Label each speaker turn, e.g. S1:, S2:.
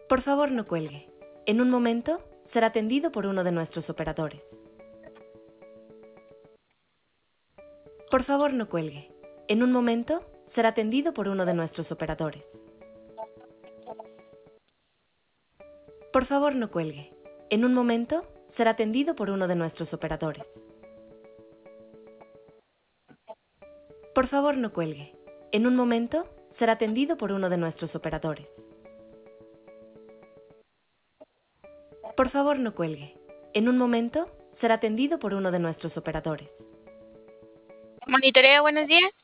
S1: Por favor, no cuelgue. En un momento será atendido por uno de nuestros operadores. Por favor, no cuelgue. En un momento será atendido por uno de nuestros operadores. Por favor, no cuelgue. En un momento será atendido por uno de nuestros operadores. Por favor, no cuelgue. En un momento será atendido por uno de nuestros operadores. Por favor, no cuelgue. En un momento será atendido por uno de nuestros operadores.
S2: Monitoreo, buenos días.